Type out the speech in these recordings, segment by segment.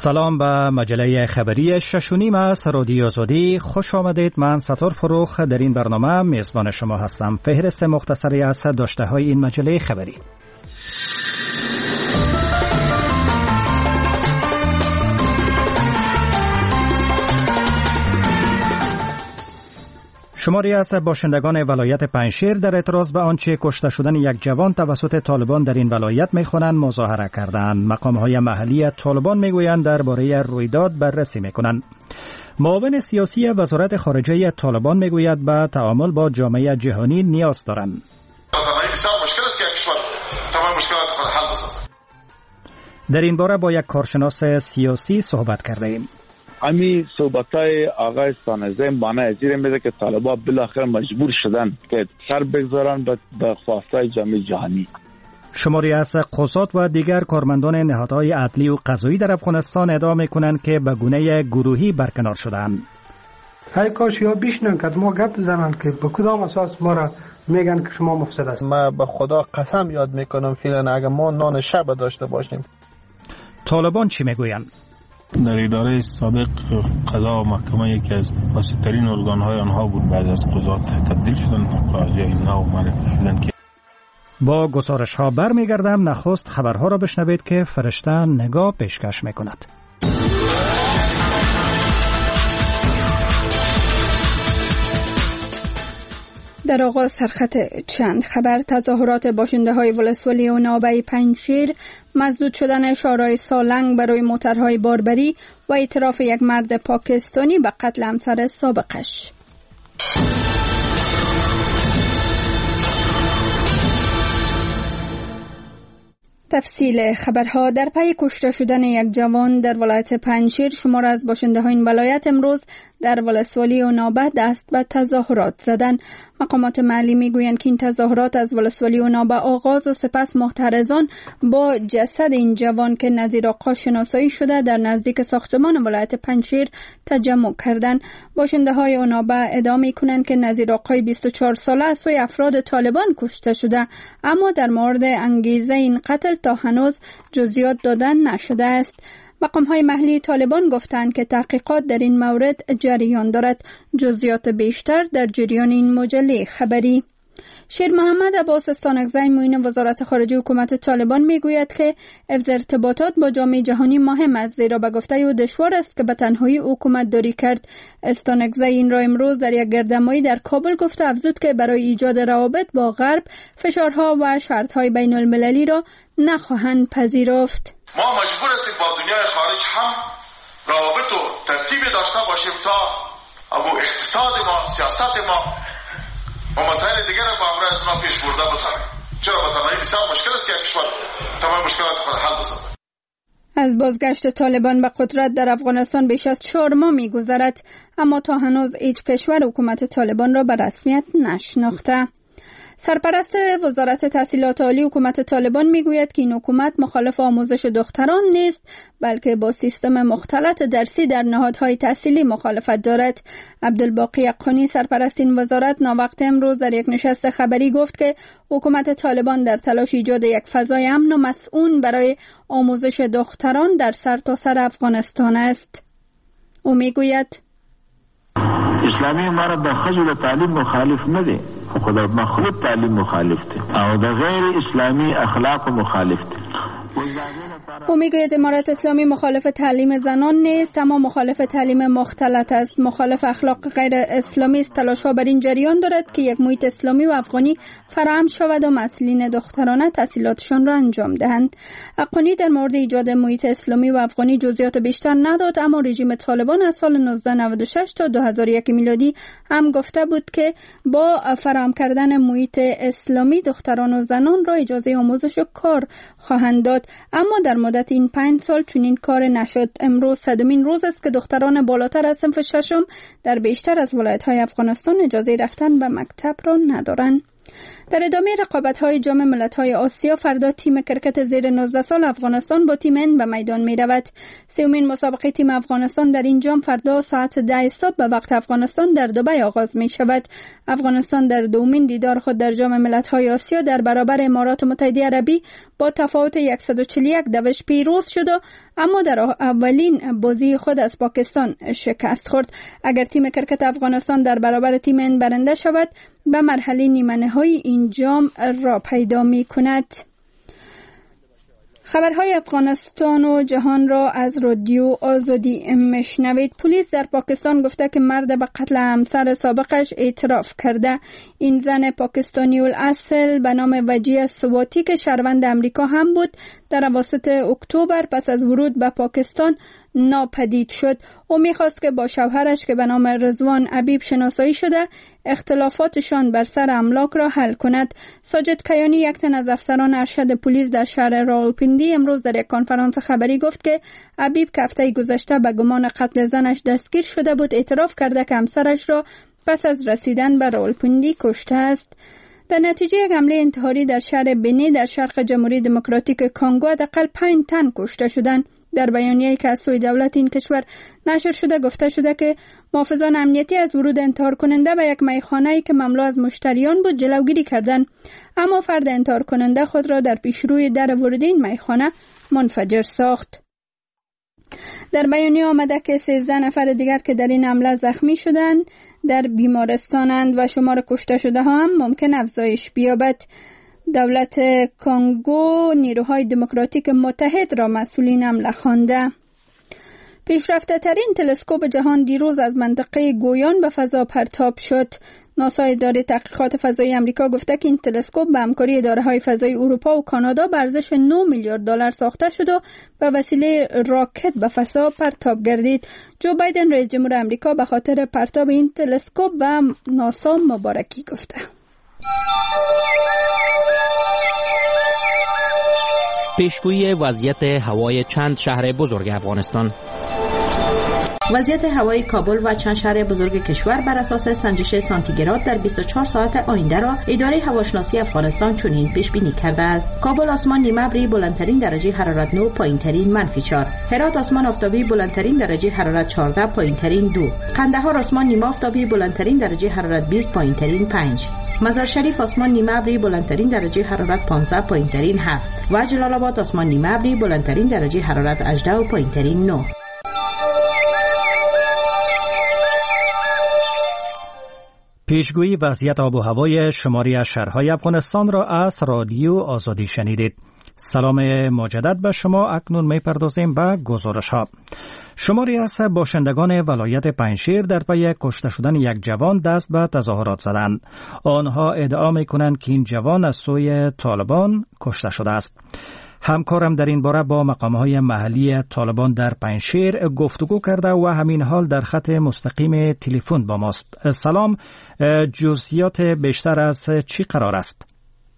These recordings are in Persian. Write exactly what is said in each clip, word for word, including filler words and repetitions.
سلام به مجله خبری شش و نیم از رادیو آزادی. خوش آمدید. من ستار فروخ در این برنامه میزبان شما هستم. فهرست مختصری از داشته های این مجله خبری. شماری از باشندگان ولایت پنجشیر در اعتراض به آنچه کشته شدن یک جوان توسط طالبان در این ولایت میخوانند مظاهره کردند. مقام‌های محلی طالبان میگویند درباره رویداد بررسی میکنند. معاون سیاسی وزارت خارجه طالبان میگوید به تعامل با جامعه جهانی نیاز دارند. در این باره با یک کارشناس سیاسی صحبت کردیم. امی صحبتای آقای سانزه معنی ازیر میده که طالبان بالاخره مجبور شدن که سر بگذارن به خواستای جامعه جهانی. شماری از قضات و دیگر کارمندان نهادهای عدلی و قضایی در افغانستان ادعا میکنند که به گونه گروهی برکنار شدند. های کاش یا بیشنن که ما گپ بزنن که به کدام اساس ما را میگن که شما مفسد است. ما به خدا قسم یاد میکنم فعلا اگه ما نان شب داشته باشیم. طالبان چی میگویند؟ در اداره سابق قضا و محکمه یکی از واسطترین ارگان‌های آنها بود، بعد از قضات تبدیل شدن قاضیای نو معرفی شدن. که با گزارش ها برمیگردم. نخست خبرها را بشنوید که فرشته نگاه پیشکش میکند. در آغاز سرخط چند خبر: تظاهرات باشنده های ولسوالی و نوبه پنجشیر، مسدود شدن شورای سالنگ برای موترهای باربری و اعتراف یک مرد پاکستانی به قتل همسر سابقش. تفصیل خبرها: در پی کشته شدن یک جوان در ولایت پنجشیر، شمار از باشنده های این ولایت امروز در ولسوالی و نوبه دست به تظاهرات زدند. مقامات محلی میگویند که این تظاهرات از ولسوالی و نوبه آغاز و سپس معترضان با جسد این جوان که نظیر آقا شناسایی شده در نزدیک ساختمان ولایت پنجشیر تجمع کردند. باشنده های نوبه ادعا میکنند که نظیر آقای بیست و چهار ساله از سوی افراد طالبان کشته شده، اما در مورد انگیزه این قتل تا هنوز جزئیات دادن نشده است. مقام‌های محلی طالبان گفتند که تحقیقات در این مورد جریان دارد. جزئیات بیشتر در جریان این مجله خبری. شیر محمد عباس استانکزی معین وزارت خارجه حکومت طالبان میگوید که حفظ ارتباطات با جامعه جهانی مهم است، زیرا به گفته او دشوار است که به تنهایی حکومت داری کرد. استانکزی این را امروز در یک گردهمایی در کابل گفته افزود که برای ایجاد روابط با غرب فشارها و شرطهای بین المللی را نخواهند پذیرفت. ما مجبور هستیم با دنیای خارج هم روابط و ترتیبی داشته باشیم تا او اقتصاد ما، سیاست ما و مسائل دیگر را با امروز ما پیش برده بتوانیم. چرا به تنهایی بسیار مشکل است که یک کشور تمام مشکلات خود حل بسازد. از بازگشت طالبان به قدرت در افغانستان بیش از چهار ماه می‌گذرد، اما تا هنوز هیچ کشور حکومت طالبان را به رسمیت نشناخته. سرپرست وزارت تحصیلات عالی حکومت طالبان میگوید که این حکومت مخالف آموزش دختران نیست، بلکه با سیستم مختلط درسی در نهادهای تحصیلی مخالفت دارد. عبدالباقی اقانی سرپرست این وزارت ناوقت امروز در یک نشست خبری گفت که حکومت طالبان در تلاش ایجاد یک فضای امن و مسئول برای آموزش دختران در سرتاسر افغانستان است. او میگوید اسلامی ما را د ښځو د تعلیم مخالف نه دی، خو د مخلوط تعلیم مخالف دی او د غیر اسلامی اخلاق مخالف دی. او میگوید امارت اسلامی مخالف تعلیم زنان نیست، اما مخالف تعلیم مختلط است. مخالف اخلاق غیر اسلامی است. تلاش‌ها بر این جریان دارد که یک محیط اسلامی و افغانی فراهم شود و مسئولین دخترانه تحصیلاتشان را انجام دهند. اقانی در مورد ایجاد محیط اسلامی و افغانی جزئیات بیشتر نداد، اما رژیم طالبان از سال نوزده نود و شش تا دو هزار و یک میلادی هم گفته بود که با فراهم کردن محیط اسلامی دختران و زنان را اجازه آموزش و کار خواهند داد، اما در مدت این پنج سال چنین کار نشد. امروز صدمین روز است که دختران بالاتر از صنف ششم در بیشتر از ولایت‌های افغانستان اجازه رفتن به مکتب را ندارند. در ادامه رقابت‌های جام ملت‌های آسیا فردا تیم کرکت زیر نوزده سال افغانستان با تیم هند به میدان می‌رود. سومین مسابقه تیم افغانستان در این جام فردا ساعت ده صبح به وقت افغانستان در دبی آغاز می‌شود. افغانستان در دومین دیدار خود در جام ملت‌های آسیا در برابر امارات متحده عربی با تفاوت صد و چهل و یک دوش پیروز شد، اما در اولین بازی خود از پاکستان شکست خورد. اگر تیم کرکت افغانستان در برابر تیم هند برنده شود، به مرحله نیمه نهایی این جام را پیدا می کند. خبرهای افغانستان و جهان را از رادیو آزادی میشنوید. پلیس در پاکستان گفته که مرد به قتل همسر سابقش اعتراف کرده. این زن پاکستانی الاصل به نام وجیه سواتی که شهروند امریکا هم بود، در اواسط اکتبر پس از ورود به پاکستان ناپدید شد. او میخواست که با شوهرش که به نام رضوان عبیب شناسایی شده اختلافاتشان بر سر املاک را حل کند. ساجد کیانی، یک تن از افسران ارشد پلیس در شهر راولپیندی، امروز در یک کنفرانس خبری گفت که عبیب که هفته گذشته به گمان قتل زنش دستگیر شده بود، اعتراف کرده که همسرش را پس از رسیدن به راولپیندی کشته است. در نتیجه یک حمله انتحاری در شهر بنی در شرق جمهوری دموکراتیک کنگو حداقل پنج تن کشته شدند. در بیانیه‌ای که از سوی دولت این کشور نشر شده گفته شده که محافظان امنیتی از ورود انتحار کننده به یک میخانه‌ای که مملو از مشتریان بود جلوگیری کردند، اما فرد انتحار کننده خود را در پیشروی در ورود این میخانه منفجر ساخت. در بیانیه آمده که سیزده نفر دیگر که در این حمله زخمی شدند در بیمارستانند و شمار کشته شده ها هم ممکن افزایش بیابد. دولت کنگو نیروهای دموکراتیک متحد را مسئولین حمله خوانده. پیشرفته ترین تلسکوپ جهان دیروز از منطقه گویان به فضا پرتاب شد. ناسا اداره تحقیقات فضایی آمریکا گفته که این تلسکوپ به همکاری اداره‌های فضایی اروپا و کانادا به ارزش نه میلیارد دلار ساخته شد و به وسیله راکت به فضا پرتاب گردید. جو بایدن رئیس جمهور آمریکا به خاطر پرتاب این تلسکوپ به ناسا مبارکی گفته. پیشگویی وضعیت هوای چند شهر بزرگ افغانستان. وضعیت هوایی کابل و چند شهر بزرگ کشور بر اساس سنجش سانتیگراد در بیست و چهار ساعت آینده را اداره هواشناسی افغانستان چنین پیش بینی کرده است: کابل آسمان نیمه ابری بلندترین درجه حرارت نه، پایینترین منفی چهار. هرات آسمان آفتابی بلندترین درجه حرارت چهارده، پایینترین دو. قندهار آسمان نیمه آفتابی بلندترین درجه حرارت بیست، پایینترین پنج. مزار شریف آسمان نیمه ابری بلندترین درجه حرارت پانزده، پایینترین هفت و جلال آباد آسمان نیمه ابری بلندترین درجه حرارت هجده و پایینترین نه. پیشگویی وضعیت آب و هوای شماری از شهرهای افغانستان را از رادیو آزادی شنیدید. سلام مجدد به شما. اکنون می‌پردازیم به گزارش ها. شماری از باشندگان ولایت پنجشیر در پی کشته شدن یک جوان دست به تظاهرات زدند. آنها ادعا می‌کنند که این جوان از سوی طالبان کشته شده است. همکارم در این باره با مقام‌های محلی طالبان در پنجشیر گفتگو کرده و همین حال در خط مستقیم تلفن با ماست. سلام، جزئیات بیشتر از چی قرار است؟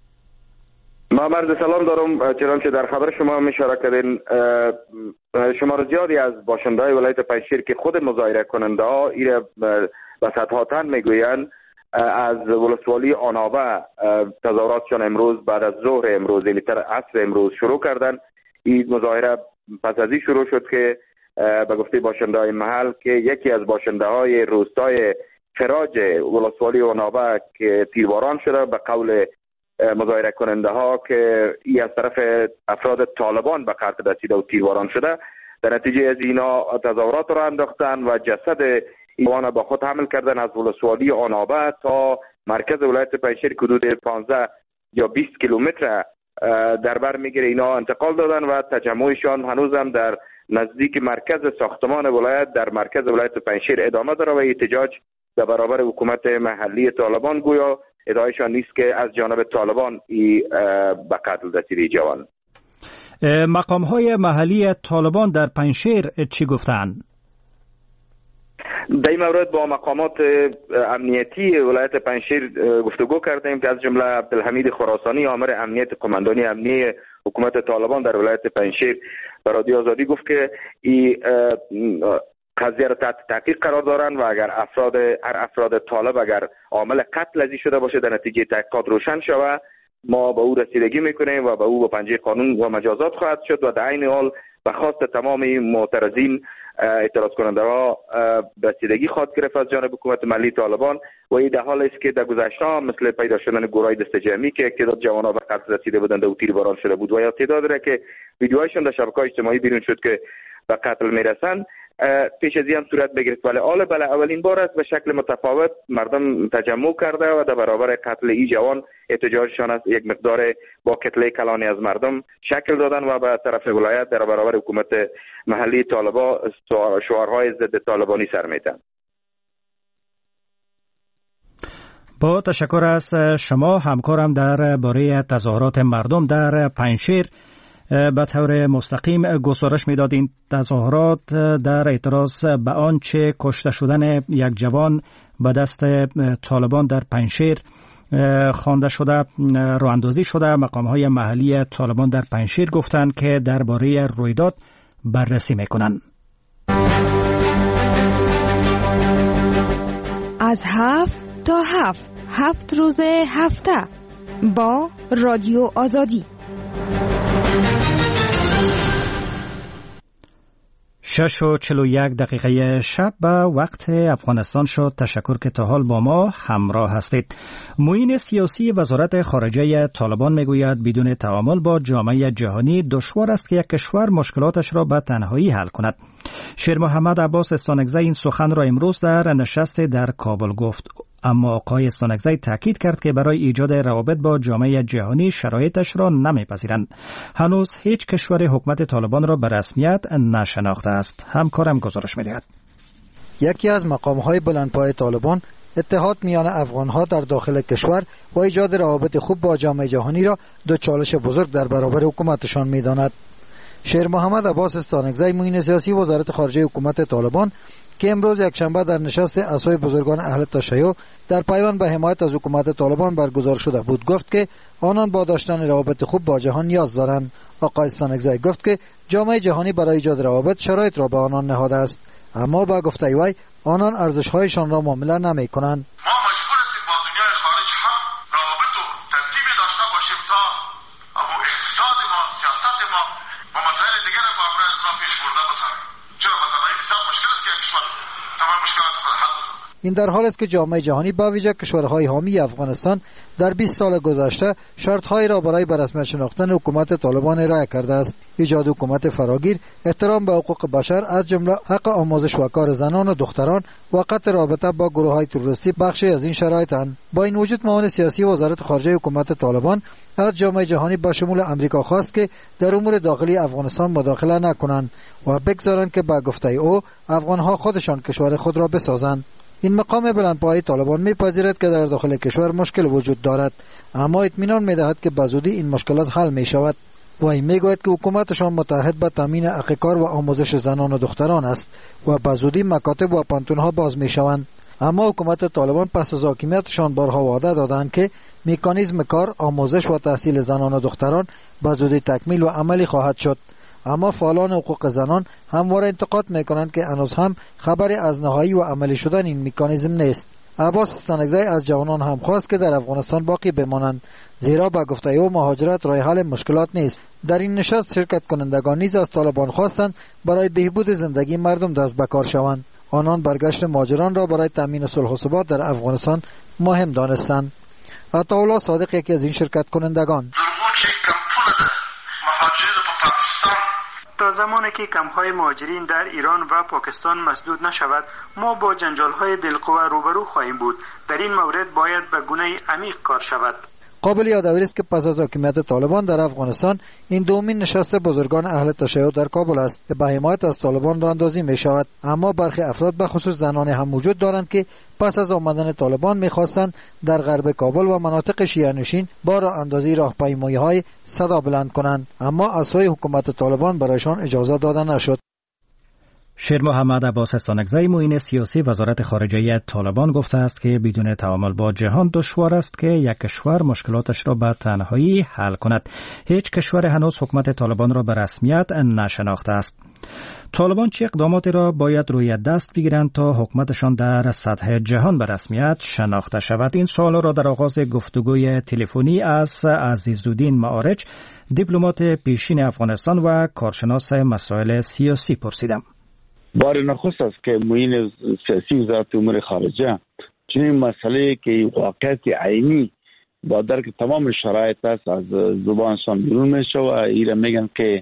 ما عرض سلام دارم. چنانچه در خبر شما اشاره کردین، شمار زیادی از باشنده‌های ولایت پنجشیر که خود مظاهره کننده ها ایره به صدها تن میگویند از ولسوالی آنابه تظاهراتشان امروز بعد از ظهر امروز یعنی تر عصر امروز شروع کردن. این مظاهره پس از این شروع شد که به گفته باشنده های محل که یکی از باشنده های روستای فراج ولسوالی آنابه که تیرباران شده، به قول مظاهره کننده ها که ای از طرف افراد طالبان به قتل رسیده و تیرباران شده. در نتیجه از اینا تظاهرات را انداختن و جسد ایوان با خود حمل کردن از ولسوالی آنابه تا مرکز ولایت پنجشیر حدود پانزده یا بیست کیلومتر در بر میگیره. اینا انتقال دادن و تجمعشان هنوزم در نزدیک مرکز ساختمان ولایت در مرکز ولایت پنجشیر ادامه داره و احتجاج در برابر حکومت محلی طالبان گویا ادعایشان نیست که از جانب طالبان ای به قتل رسیده جوان. مقام‌های محلی طالبان در پنجشیر چی گفتند؟ در این مورد با مقامات امنیتی ولایت پنجشیر گفتگو کردیم که از جمله عبدالحمید خراسانی آمر امنیت قماندانی امنی حکومت طالبان در ولایت پنجشیر به رادیو آزادی گفت که این قضیه را تحت تحقیق قرار دارند و اگر افراد هر افراد طالب اگر عامل قتل ازی شده باشه در نتیجه تحقیقات روشن شود، ما به او رسیدگی میکنیم و به او با پنجه قانون و مجازات خواهد شد و در عین حال به خواست تمام معترضین اعتراض کننده ها رسیدگی خواهد گرفت از جانب حکومت ملی طالبان. و این در حال است که در گذشته مثل پیدا شدن گروهای دست جمعی که تعداد جوانان به قتل رسیده بودند و تیرباران شده بود و یا تعداد را که ویدیوهایشون در شبکه‌های اجتماعی بیرون شد که به قتل میرسند پیش از این صورت بگیرد. ولی حالا بله اولین بار است به شکل متفاوت مردم تجمع کرده و در برابر قتل ای جوان احتجاجشان است یک مقدار با کتله کلانی از مردم شکل دادن و به طرف ولایت در برابر حکومت محلی طالبان شعارهای ضد طالبانی سر میدن. با تشکر از شما. همکارم در باره تظاهرات مردم در پنجشیر به طور مستقیم گزارش میداد. این تظاهرات در اعتراض به آنچه کشته شدن یک جوان به دست طالبان در پنجشیر خوانده شده راه اندازی شده. مقام‌های محلی طالبان در پنجشیر گفتند که درباره رویداد بررسی میکنند. از هفت تا هفت هفت روز هفته با رادیو آزادی. شش و چلو یک دقیقه شب به وقت افغانستان شد. تشکر که تا حال با ما همراه هستید. معین سیاسی وزارت خارجه طالبان میگوید بدون تعامل با جامعه جهانی دشوار است که یک کشور مشکلاتش را به تنهایی حل کند. شیر محمد عباس استانکزی این سخن را امروز در نشست در کابل گفت، اما آقای استانکزی تاکید کرد که برای ایجاد روابط با جامعه جهانی شرایطش را نمیپذیرند. هنوز هیچ کشور حکومت طالبان را به رسمیت نشناخته است. همکارم گزارش می‌دهد. یکی از مقام‌های بلندپای طالبان اتحاد میان افغان‌ها در داخل کشور و ایجاد روابط خوب با جامعه جهانی را دو چالش بزرگ در برابر حکومتشان می‌داند. شیر محمد عباس استانکزی معین سیاسی وزارت خارجه حکومت طالبان که امروز یکشنبه در نشست اعضای بزرگان اهل تشیع در پیوند به حمایت از حکومت طالبان برگزار شده بود گفت که آنان با داشتن روابط خوب با جهان نیاز دارند. آقای استانکزی گفت که جامعه جهانی برای ایجاد روابط شرایط را به آنان نهاده است، اما با گفته وی آنان ارزش‌هایشان را معامله نمی‌کنند. ما مجبور هستیم با دنیای خارج هم روابط و ترتیبی داشته باشیم تا ابو اقتصاد ما، سیاست ما و مسائل دیگر را با امروز ما پیش برده بتوانیم. چرا به تنهایی بسیار مشکل است که یک کشور تمام مشکلات خود حل بسازد. این در حال است که جامعه جهانی با ویژه کشورهای حامی افغانستان در بیست سال گذشته شرط‌هایی را برای به رسمیت شناختن حکومت طالبان ارائه کرده است. ایجاد حکومت فراگیر، احترام به حقوق بشر از جمله حق آموزش و کار زنان و دختران و قطع رابطه با گروه‌های تروریستی بخشی از این شرایط‌اند. با این وجود معاون سیاسی وزارت خارجه حکومت طالبان از جامعه جهانی با شمول امریکا خواست که در امور داخلی افغانستان مداخله نکنند و بگذارند که با گفته او افغان‌ها خودشان کشور خود را بسازند. این مقام بلندپایه طالبان می‌پذیرد که در داخل کشور مشکل وجود دارد، اما اطمینان می‌دهد که بزودی این مشکلات حل می‌شود. و این می‌گوید که حکومتشان متحد به تامین حق کار و آموزش زنان و دختران است و بزودی مکاتب و پانتون‌ها باز می‌شوند. اما حکومت طالبان پس از حاکمیتشان بارها وعده دادند که مکانیزم کار، آموزش و تحصیل زنان و دختران بزودی تکمیل و عملی خواهد شد. اما فعالان حقوق زنان همواره انتقاد میکنند که هنوز هم خبری از نهایی و عملی شدن این مکانیزم نیست. عباس استانکزی از جوانان هم خواست که در افغانستان باقی بمانند، زیرا به گفته او مهاجرت راه حل مشکلات نیست. در این نشست شرکت کنندگان نیز از طالبان خواستند برای بهبود زندگی مردم دست به کار شوند. آنان برگشت مهاجران را برای تامین صلح و ثبات در افغانستان مهم دانستند. عطاالله صادق یکی از این شرکت کنندگان: تا زمانی که کمپ‌های مهاجرین در ایران و پاکستان مسدود نشود ما با جنجال‌های بالقوه روبرو خواهیم بود. در این مورد باید به گونه عمیق کار شود. قابل یادآوری است که پس از حاکمیت طالبان در افغانستان این دومین نشست بزرگان اهل تشیع در کابل است که به حمایت از طالبان راه اندازی می شود. اما برخی افراد به خصوص زنان هم وجود دارند که پس از آمدن طالبان می‌خواستند در غرب کابل و مناطق شیعه نشین با راه اندازی راهپیمایی‌های صدا بلند کنند، اما اعضای حکومت طالبان برایشان اجازه داده نشد. شیر محمد عباس سانگزی معین سیاسی وزارت خارجه طالبان گفته است که بدون تعامل با جهان دشوار است که یک کشور مشکلاتش را به تنهایی حل کند. هیچ کشور هنوز حکومت طالبان را به رسمیت نشناخته است. طالبان چه اقداماتی را باید روی دست بگیرند تا حکومتشان در سطح جهان به رسمیت شناخته شود؟ این سوال را در آغاز گفتگوی تلفنی از عزیزالدین معارج، دیپلمات پیشین افغانستان و کارشناس مسائل سیاسی پرسیدم. بار نخست است که معین سیاسی وزارت امور خارجه چنین مسئله که واقعیت عینی با درک تمام شرایط است از زبانشان بیرون میشه و ایره میگن که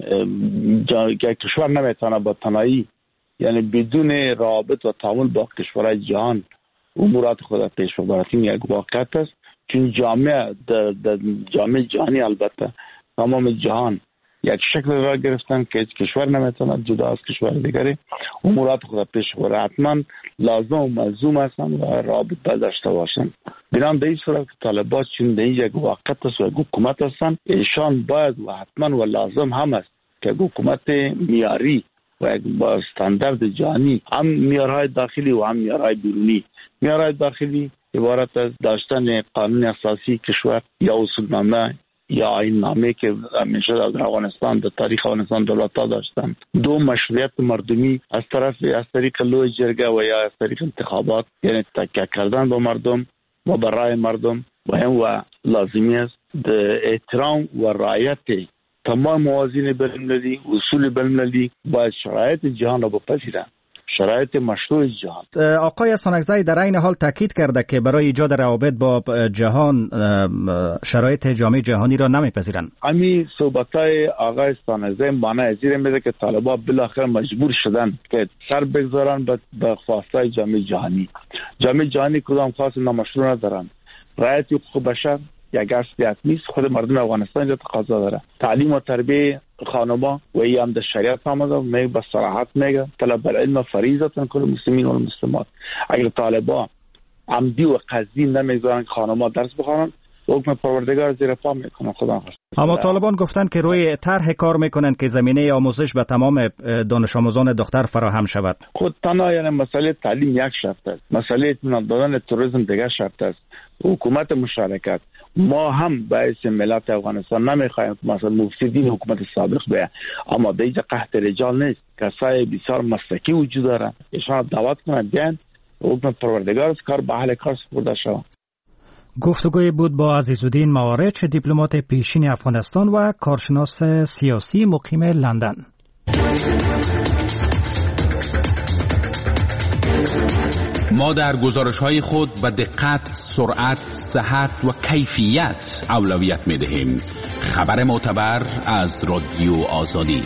یک کشور نمیتونه با تنهایی، یعنی بدون رابط و تعامل با کشورهای جهان امورات خود پیش ببرد. این یک واقعیت است، چون جامعه در جامعه جهانی البته تمام جهان یک شکل را گرفتن که کشور نمیتونه جدا از کشور دیگری امورات خود پیش ببره. حتما لازم و ملزوم هستن و رابط داشته باشن. بنام به این صورت که طالبان چون در یک واقعیت است و حکومت هستن، ایشان باید و حتما و لازم هم است که حکومت معیاری و با استاندارد جهانی، هم معیارهای داخلی و هم معیارهای بیرونی. معیارهای داخلی عبارت از داشتن قانون اساسی کشور یا اصولنامه یا آیین‌نامه که همیشه در افغانستان در تاریخ افغانستان دولت‌ها داشتن. دو، مشروعیت مردمی از طرف از طریق لوی جرگه و یا از طریق انتخابات، یعنی تکیه کردن با مردم و برای مردم. و هم و لازمی است احترام و رعایت تمام موازین بین‌المللی، اصول بین‌المللی باید شرایط جهان را بپذیرند، شرایط مشروع جهان. آقای سانگزی در این حال تاکید کرده که برای ایجاد روابط با جهان شرایط جامعه جهانی را نمیپذیرند. همین صحبت‌های آقای سانگزی معنی ازیر میده که طالبان بالاخره مجبور شدن که سر بگذارن به خواستای جامعه جهانی. جامعه جهانی کدام خواست نامشروع ندارن. رعایت حقوق بشر یک اصل حتمی خود مردم افغانستان اینجا تقاضا داره. تعلیم و تربیه خانما و ای هم در شریعت آمده، میگه به صراحت میگه طلب العلم فریضه کل مسلمین و مسلمات. اگر طالبان عمدی و قصدی نمیذارن خانما درس بخوانن، حکم پروردگار زیر پا میکنن. خدا خواست. اما طالبان گفتن که روی طرح کار میکنن که زمینه آموزش به تمام دانش آموزان دختر فراهم شود. خود تنها یعنی مسئله تعلیم یک شرط است، مسئله اطمینان دادن توریسم دیگر شرط است. حکومت مشارکت، ما هم باعث ملت افغانستان نمیخوایم که مثلا مفسدین حکومت سابق بیه، اما دیگه قحط رجال نیست، کسای بسیار مسلکی وجود دارن، ایشان دعوت کنند بیان حکم پروردگار کار به اهل کار سپرده شود. گفتگوی بود با عزیزالدین معارج، دیپلمات پیشین افغانستان و کارشناس سیاسی مقیم لندن. ما در گزارش‌های خود به دقت، سرعت، صحت و کیفیت اولویت می‌دهیم. خبر معتبر از رادیو آزادی.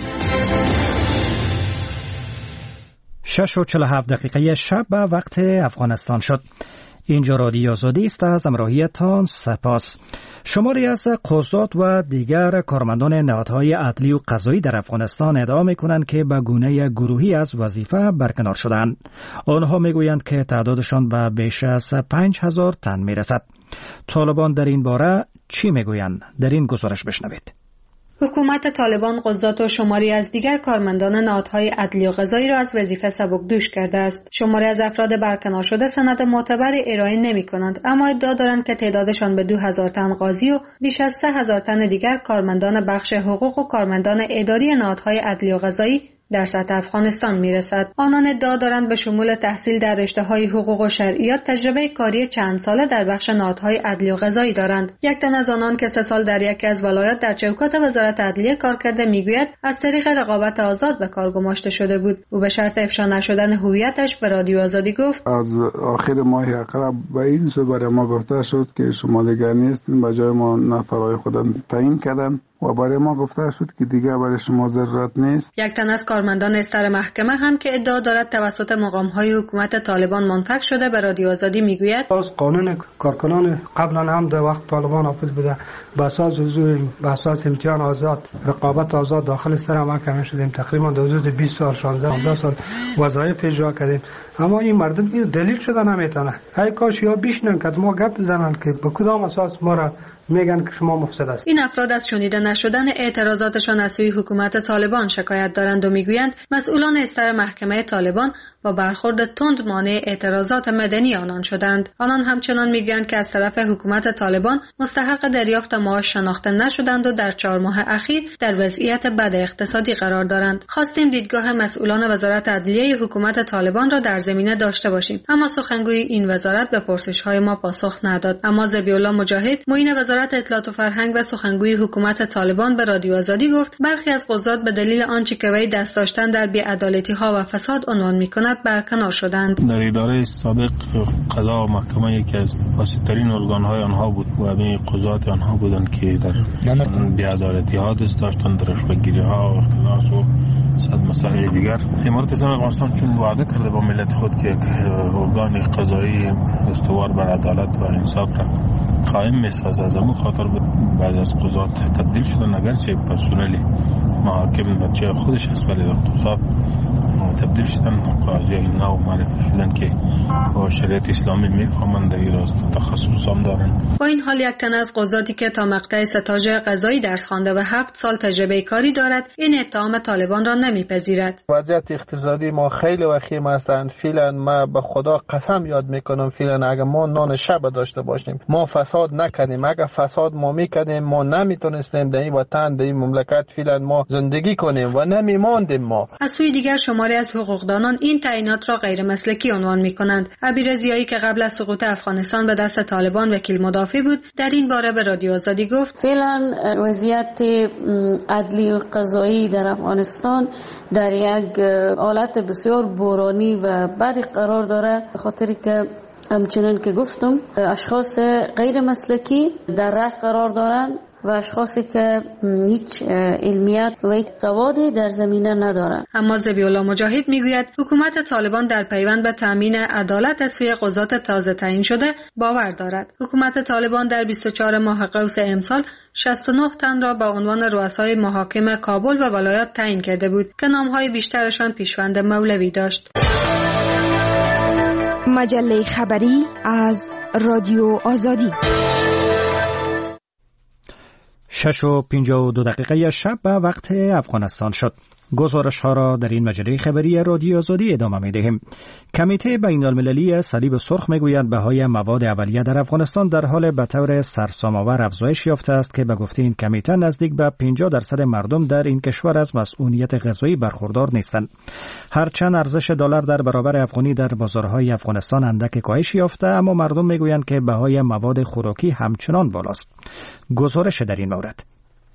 شش و چهل و هفت دقیقه شب به وقت افغانستان شد. اینجا رادیو آزادی است. از همراهیتان سپاس. شماری از قضات و دیگر کارمندان نهادهای عدلی و قضایی در افغانستان ادعا می‌کنند که به گونه گروهی از وظیفه برکنار شدند. آنها می‌گویند که تعدادشان به بیش از پنج هزار تن می‌رسد. طالبان در این باره چی می‌گویند؟ در این گزارش بشنوید. حکومت طالبان قضات و شماری از دیگر کارمندان نهادهای عدلی و قضایی را از وظیفه سبکدوش کرده است. شماری از افراد برکنار شده سند معتبری ارائه نمی کنند، اما ادعا دارند که تعدادشان به دو هزار تن قاضی و بیش از سه هزار تن دیگر کارمندان بخش حقوق و کارمندان اداری نهادهای عدلی و قضایی در سطح افغانستان میرسد. آنان ادعا دارند به شمول تحصیل در رشته‌های حقوق و شرعیات تجربه کاری چند ساله در بخش نهادهای عدلی و قضایی دارند. یک تن از آنان که سه سال در یکی از ولایات در چوکات وزارت عدلیه کار کرده میگوید از طریق رقابت آزاد به کار گماشته شده بود. او به شرط افشا نشدن هویتش به رادیو آزادی گفت: از آخر ماه اقرب به این سو برای ما گفته شد که شما دیگر نیستین، به جای ما نفرای خودم تعیین کردن و برای ما گفته شد که دیگه برای شما ضرورت نیست. یک تن از کارمندان استر محکمه هم که ادعا دارد توسط مقام‌های حکومت طالبان منفک شده به رادیو آزادی میگوید: از قانون کارکنان قبلا هم در وقت طالبان نافذ بوده، به اساس حضور به اساس امتحان آزاد، رقابت آزاد داخل استر محکمه شدیم. تقریبا در حدود بیست سال شانزده سال وظایف اجرا کردیم. اما این مردم این دلیل شده نمیتونه. ای کاش یا بیشنن که ما گپ بزنن که به کدام اساس ما را میگن که شما مفسد است. این افراد از شنیده نشدن اعتراضاتشان از سوی حکومت طالبان شکایت دارند و میگویند مسئولان استر محکمه طالبان با برخورد تند مانع اعتراضات مدنی آنان شدند. آنان همچنان میگویند که از طرف حکومت طالبان مستحق دریافت معاش شناخته نشدند و در چهار ماه اخیر در وضعیت بد اقتصادی قرار دارند. خواستیم دیدگاه مسئولان وزارت عدلیه حکومت طالبان را در زمینه داشته باشیم، اما سخنگوی این وزارت به پرسش‌های ما پاسخ نداد. اما ذبیح‌الله مجاهد معین وزارت اطلاعات و فرهنگ و سخنگوی حکومت طالبان به رادیو آزادی گفت برخی از قضات به دلیل آنچه که وی دست داشتن در بی‌عدالتی‌ها و فساد عنوان می‌کند برکنار شدند. در اداره سابق قضا و محکمه یکی از فاسدترین ارگان‌های آنها بود و همه قضات آنها بودند که در بی‌عدالتی‌ها دست داشتند، در رشوه‌گیری‌ها و اختلاس و صد مسائل دیگر. امارت اسلامی افغانستان چون وعده کرده با ملت خود که ارگان قضایی استوار بر عدالت و انصاف را قائم می‌سازد، از همون خاطر بعد از قضات تبدیل شدن، اگرچه پرسنل محاکم بچه خودش است ولی در قضات تبدیل شدن، قاضی نو معرفی شدن که با شریعت اسلامی میفهمند، در این راسته تخصص هم دارند. با این حال یک تن از قضاتی که تا مقطع ستاژ قضایی درس خوانده و هفت سال تجربه کاری دارد این اتهام طالبان را نمیپذیرد. وضعیت اقتصادی ما خیلی وخیم هستند. فعلا ما به خدا قسم یاد میکنم فعلا اگر ما نان شب داشته باشیم، ما فساد نکنیم، اگر فساد ما میکنیم ما نمیتونستیم در این وطن در این مملکت فعلا ما زندگی کنیم و نمیماندیم. ما از سوی دیگر شماری از حقوقدانان این تعیینات را غیر مسلکی عنوان میکنند. عبیر ضیایی که قبل از سقوط افغانستان به دست طالبان وکیل مدافع بود در این باره به رادیو آزادی گفت فعلا وضعیت عدلی و قضایی در افغانستان در یک حالت بسیار بحرانی و بدی قرار داره، به خاطر که همچنان که گفتم اشخاص غیر مسلکی در رأس قرار دارند و اشخاصی که هیچ علمیت و هیچ سوادی در زمینه ندارند. اما ذبیح‌الله مجاهد میگوید حکومت طالبان در پیوند به تامین عدالت از سوی قضات تازه تعیین شده باور دارد. حکومت طالبان در بیست و چهار ماه قوس امسال شصت و نه تن را با عنوان رؤسای محاکم کابل و ولایات تعیین کرده بود که نامهای بیشترشان پیشوند مولوی داشت. مجله خبری از رادیو آزادی. شش و پنجاه و دو دقیقه شب به وقت افغانستان شد. گزارش ها را در این مجله خبری رادیو آزادی ادامه می دهیم. کمیته بین المللی صلیب سرخ می گوید بهای مواد اولیه در افغانستان در حال به طور سرسام‌آور افزایش یافته است که به گفته این کمیته نزدیک به پنجاه درصد مردم در این کشور از مسئولیت غذایی برخوردار نیستند. هرچند ارزش دلار در برابر افغانی در بازارهای افغانستان اندک کاهش یافته، اما مردم می گویند که بهای مواد خوراکی همچنان بالاست. گزارش در این مورد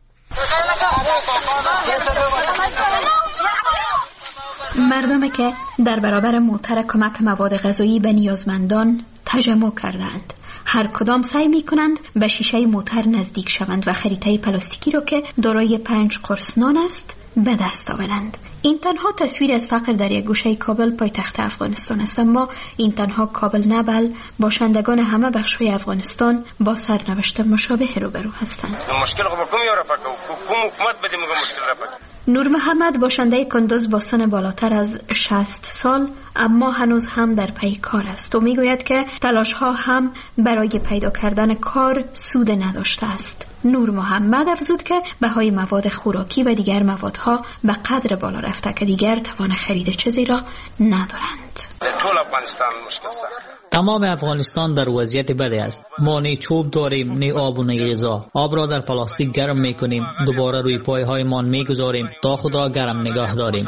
مردمی که در برابر موتر کمک مواد غذایی به نیازمندان تجمع کردند، هر کدام سعی می کنند به شیشه موتر نزدیک شوند و خریطه پلاستیکی را که دارای پنج قرص نان است به دست آورند. این تنها تصویر از فقر در یک گوشه کابل پایتخت افغانستان است، اما این تنها کابل نه بل باشندگان همه بخش‌های افغانستان با سرنوشت مشابه روبرو هستند. مشکل خو کوم یو را پکو کوم حکومت بده موږ مشکل را پکو. نور محمد باشنده کندوز با سن بالاتر از شصت سال اما هنوز هم در پی کار است و میگوید که تلاش ها هم برای پیدا کردن کار سود نداشته است. نور محمد افزود که بهای مواد خوراکی و دیگر موادها به قدر بالا رفته که دیگر توان خرید چیزی را ندارند. طول افغانستان مشکل سخت. تمام افغانستان در وضعیت بدی است. ما نه چوب داریم نه آب و نه غذا. آب را در پلاستیک گرم میکنیم، دوباره روی پایهایمان میگذاریم تا خود را گرم نگاه داریم.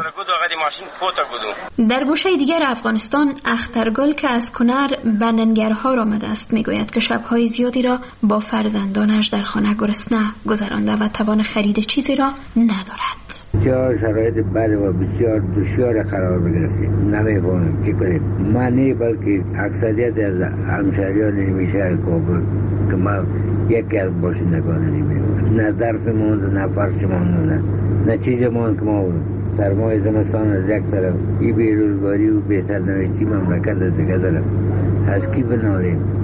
در گوشه دیگر افغانستان اخترگل که از کنر به ننگرهار آمده است میگوید که شبهای زیادی را با فرزندانش در خانه گرسنه گذرانده و توان خرید چیزی را ندارد. بسیار شرایط بد و بسیار دشوار قرار بگرفتیم. نمی‌فهمیم چی کنیم. ما نه بلکه اکثریت از همشهریان نمیشه کابل که ما یکی از باشندگان نمی‌بود. نه ظرفمون نه فرشمون نه نه چیزمون که ما سرمای زمستان از یک طرف ای بیروزگاری و بهتر نوشتی مملکت از دیگه طرف از کی بنالیم.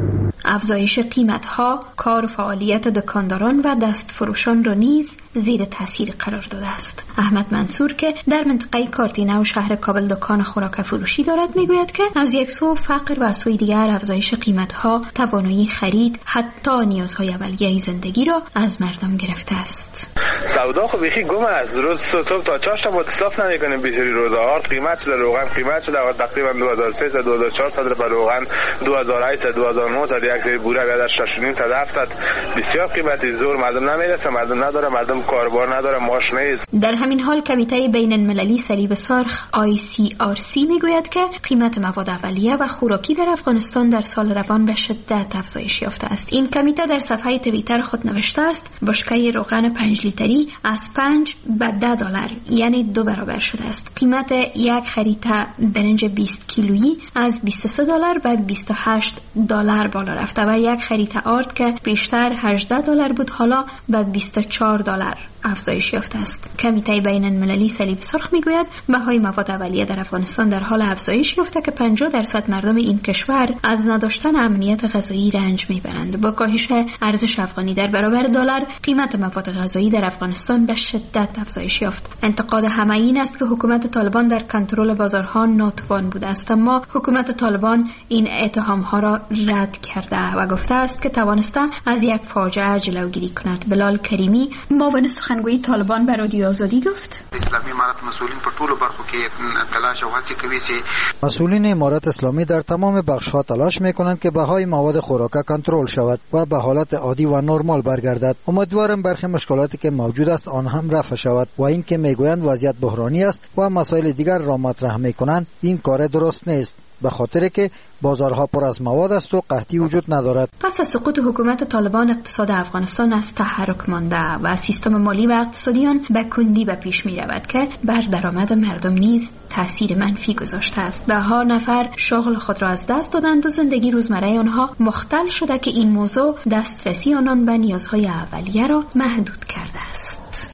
افزایش قیمت‌ها کار و فعالیت دکانداران و دستفروشان را نیز زیر تاثیر قرار داده است. احمد منصور که در منطقه کارتینه و شهر کابل دکان خوراک فروشی دارد میگوید که از یک سو فقر و از سوی دیگر افزایش قیمت‌ها توانایی خرید حتی نیازهای اولیه زندگی را از مردم گرفته است. سودا خب بیخی گم است. روز صبح تا چاشت ما اتصاف نمی‌کنیم. بیشتری روزا آرد قیمت شده، روغن قیمت شده و تقریبا دو هزار و سیصد دو هزار و چهارصد روپیه روغن، دو هزار و هشتصد دو هزار و نهصد یک سری بوره بیاد شش و نیم تا هفتصد. بسیار قیمتی زور مردم نمیرسه، مردم نداره، مردم کاربار نداره، ماش نیست. در همین حال کمیته بین المللی صلیب سرخ آی سی آر سی میگوید که قیمت مواد اولیه و خوراکی در افغانستان در سال روان به شدت افزایش یافته است. این کمیته در صفحه توییتر خود نوشته است بشکه روغن پنج لیتری از پنج به ده دلار یعنی دو برابر شده است. قیمت یک خریطه برنج بیست کیلویی از بیست و سه دلار به بیست و هشت دلار بالا رفته و یک خریطه آرد که بیشتر هجده دلار بود حالا به بیست و چهار دلار افزایش یافته است. کمیته بین المللی صلیب سرخ میگوید بهای مواد اولیه در افغانستان در حال افزایش یافته که پنجاه درصد مردم این کشور از نداشتن امنیت غذایی رنج میبرند. با کاهش ارزش افغانی در برابر دلار قیمت مواد غذایی در افغانستان به شدت افزایش یافت. انتقاد همه این است که حکومت طالبان در کنترل بازارها ناتوان بوده است، اما حکومت طالبان این اتهامها را رد کرده و گفته است که توانسته از یک فاجعه جلوگیری کند. بلال کریمی معاون سخنگوی طالبان به رادیو آزادی گفت اسلامی امارت مسئولین په ټولو برخو کې تلاش او هڅې کوي چې مسئولین امارت اسلامی در تمام بخش‌ها تلاش می‌کنند که بهای مواد خوراک کنترل شود و به حالت عادی و نرمال برگردد. امیدوارم برخی مشکلاتی که موجود است آن هم رفع شود و این که میگویند وضعیت بحرانی است و مسائل دیگر را مطرح می‌کنند این کار درست نیست، به خاطر که بازارها پر از مواد است و قحطی وجود ندارد. پس از سقوط حکومت طالبان اقتصاد افغانستان از تحرک مانده و سیستم مالی و اقتصادی آن به کندی به پیش می رود که بر درآمد مردم نیز تاثیر منفی گذاشته است. ده ها نفر شغل خود را از دست دادند و زندگی روزمره آنها مختل شده که این موضوع دسترسی آنان به نیازهای اولیه را محدود کرده است.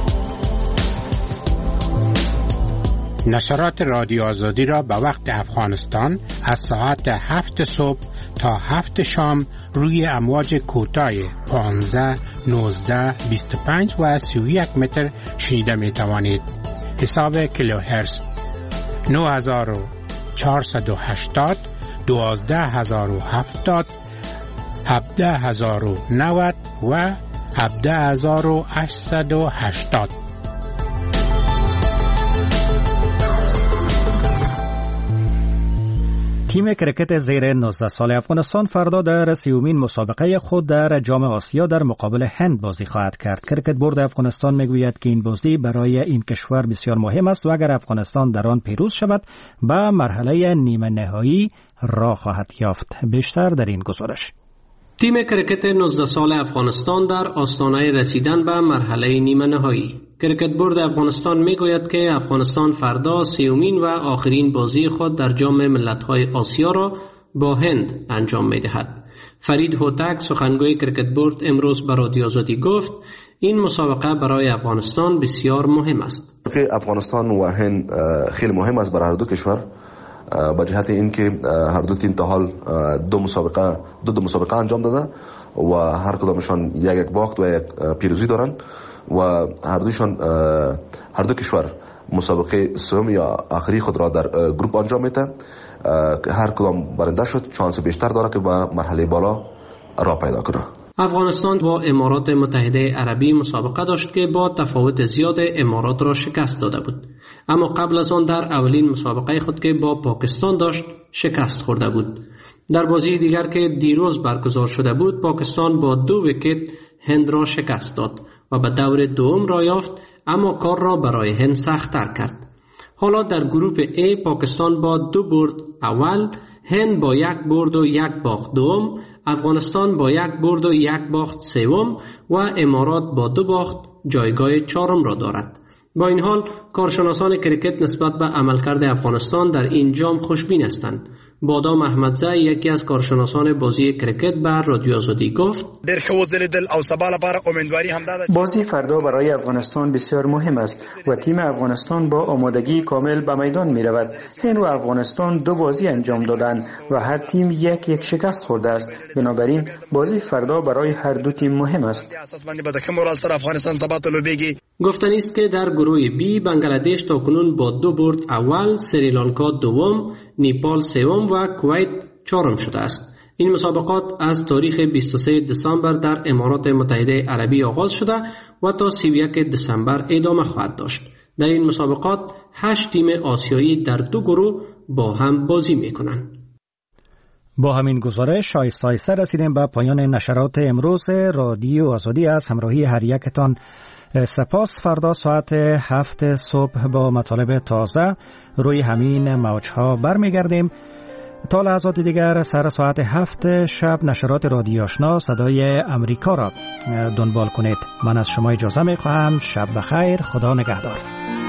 نشرات رادیو آزادی را به وقت افغانستان از ساعت هفت صبح تا هفت شام روی امواج کوتاه پانزده، نوزده، بیست و پنج و سی و یک متر شنیده می توانید. حساب کیلوهرتز نه هزار و چهارصد و هشتاد، دوازده هزار و هفتاد، هفده هزار و نود و هفده هزار و هشتصد و هشتاد. تیم کرکت زیر نوزده سال افغانستان فردا در سیومین مسابقه خود در جام آسیا در مقابل هند بازی خواهد کرد. کرکت بورد افغانستان میگوید که این بازی برای این کشور بسیار مهم است و اگر افغانستان در آن پیروز شود به مرحله نیمه نهایی راه خواهد یافت. بیشتر در این گزارش. تیم کرکت نوزده سال افغانستان در آستانه رسیدن به مرحله نیمه نهایی. کرکت بورد افغانستان میگوید که افغانستان فردا سیومین و آخرین بازی خود در جام ملت‌های آسیا را با هند انجام می‌دهد. فرید هوتک سخنگوی کرکت بورد امروز به رادیو آزادی گفت این مسابقه برای افغانستان بسیار مهم است. افغانستان و هند خیلی مهم است برای هر دو کشور با جهت اینکه هر دو تیم تا حال دو مسابقه دو دو مسابقه انجام داده و هر کدامشان یک یک باخت و یک پیروزی دارند و هر دوشان هر دو کشور مسابقه سوم یا آخری خود را در گروپ انجام میده. هر کدام برنده شد شانس بیشتر داره که به مرحله بالا راه پیدا کنه. افغانستان با امارات متحده عربی مسابقه داشت که با تفاوت زیاد امارات را شکست داده بود، اما قبل از آن در اولین مسابقه خود که با پاکستان داشت شکست خورده بود. در بازی دیگر که دیروز برگزار شده بود پاکستان با دو ویکت هند را شکست داد و به دور دوم را یافت، اما کار را برای هند سخت‌تر کرد. حالا در گروپ A پاکستان با دو برد اول، هند با یک برد و یک باخت دوم، افغانستان با یک برد و یک باخت سوم و امارات با دو باخت جایگاه چهارم را دارد. با این حال کارشناسان کرکت نسبت به عملکرد افغانستان در این جام خوشبین هستند. بادام احمدزی یکی از کارشناسان بازی کرکت بر رادیو آزادی گفت بازی فردا برای افغانستان بسیار مهم است و تیم افغانستان با آمادگی کامل به میدان می رود. هند و افغانستان دو بازی انجام دادند و هر تیم یک یک شکست خورده است. بنابراین بازی فردا برای هر دو تیم مهم است. گفتنی است که در گروه بی بنگلادش تاکنون با دو برد اول، سریلانکا دوم، نیپال سوم و کویت چهارم شده است. این مسابقات از تاریخ بیست و سوم دسامبر در امارات متحده عربی آغاز شده و تا سی و یکم دسامبر ادامه خواهد داشت. در این مسابقات هشت تیم آسیایی در دو گروه با هم بازی میکنند. با همین گزارش آیسته آیسته رسیدیم به پایان نشرات امروز رادیو آزادی. از همراهی هر یکتان سپاس. فردا ساعت هفت صبح با مطالب تازه روی همین موجها برمیگردیم. تا لحظات دیگر سر ساعت هفت شب نشرات رادیو آشنا صدای امریکا را دنبال کنید. من از شما اجازه می خواهم. شب بخیر. خدا نگهدار.